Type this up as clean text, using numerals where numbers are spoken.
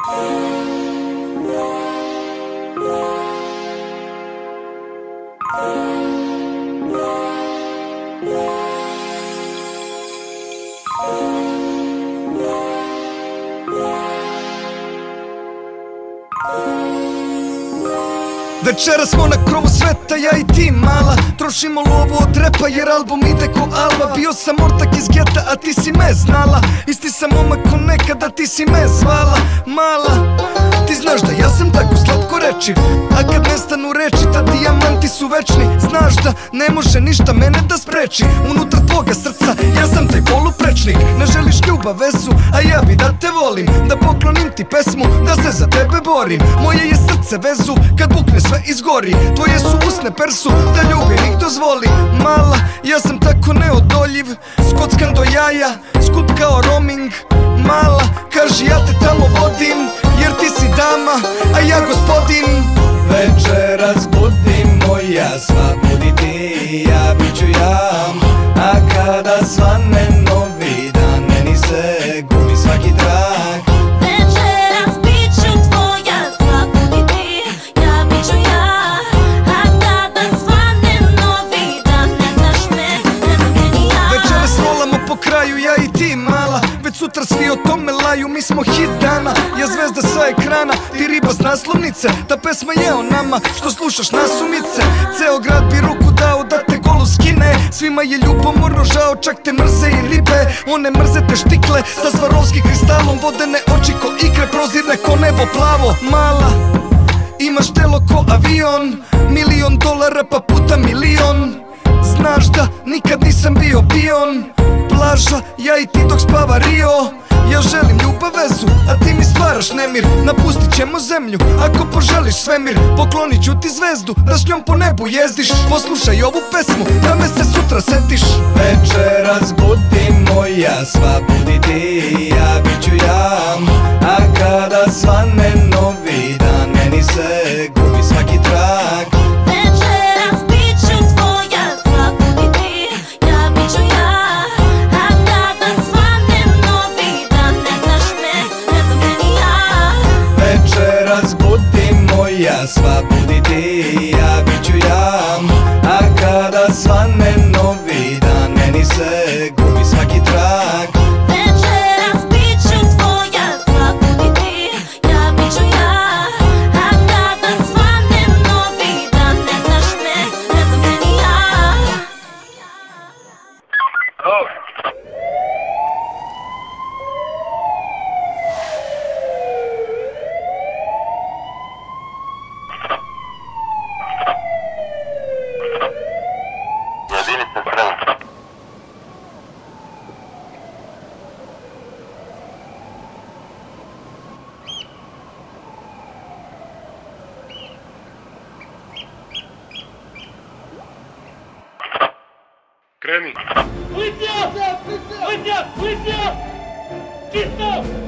Večeras smo na krovu sveta, ja i ti mala. Trošimo lovu od repa jer album ide ko Alba. Bio sam ortak iz geta, a ti si me znala. Isti sam momak ko nekada, ti si me zvala. Mala, ti znaš da ja sam tako slatko rečiv, a kad nestanu reči, ta dijamanti su večni. Znaš da ne može ništa mene da spreči. Unutra tvoga srca, ja sam taj poluprečnik. Ne želiš ljubav, vezu, a ja bi da te volim. Da poklonim ti pesmu, da se za tebe borim. Moje je srce vezu, kad bukne sve izgori. Tvoje su usne persu, da ljubim ih dozvoli. Mala, ja sam tako neodoljiv, skockan do jaja, skup kao roaming. Mala, kaži ja te tamo vodim, jer ti si dama, a ja gospodin. Večeras budi moja, sva budi ti, ja bit ću ja. A kada svane novi dan, meni se gubi svaki trak. Večeras bit ću tvoja, sva budi ti, ja bit ću ja. A kada svane novi dan, ne znaš me, ne znam gdje ni ja. Večeras rolamo po kraju, ja i ti mala. Već sutra svi o tome laju, mi smo hit dana. Ja zvezda sa ekrana, ti riba s naslovnice. Ta pesma je o nama, što slušaš nasumice. Ceo grad bi ruku dao da te golu skine. Svima je ljubomorno žao, čak te mrze i ribe. One mrze te štikle, sa Swarovski kristalom. Vodene oči ko ikre, prozirne ko nebo plavo. Mala, imaš telo ko avion, $1.000.000 pa puta milion. Znaš da nikad nisam bio pion. Plaža, ja i ti dok spava Rio. Ja želim ljubav, vezu, a ti mi stvaraš nemir. Napustit ćemo zemlju, ako poželiš svemir. Poklonit ću ti zvezdu, da s njom po nebu jezdiš. Poslušaj ovu pesmu, da me se sutra setiš. Večeras budi moja, sva budi ti, ja bit ću ja. A kada svane novi dan, meni se gubi svaki trak. Večeras bit ću tvoja, sva budi ti, ja bit ću ja. A kada svane novi dan, ne znaš me, ne znam gdje ni ja. Večeras budi moja, sva budi ti, ja bit ću ja. A kada svane novi dan, meni se gubi svaki trak. Večeras bit ću tvoja, sva budi ti, ja bit ću ja. A kada svane novi dan, ne znaš me, ne znam gdje ni ja. Jedinica spremna. Kreni. Policija! Policija! Policija! Čisto!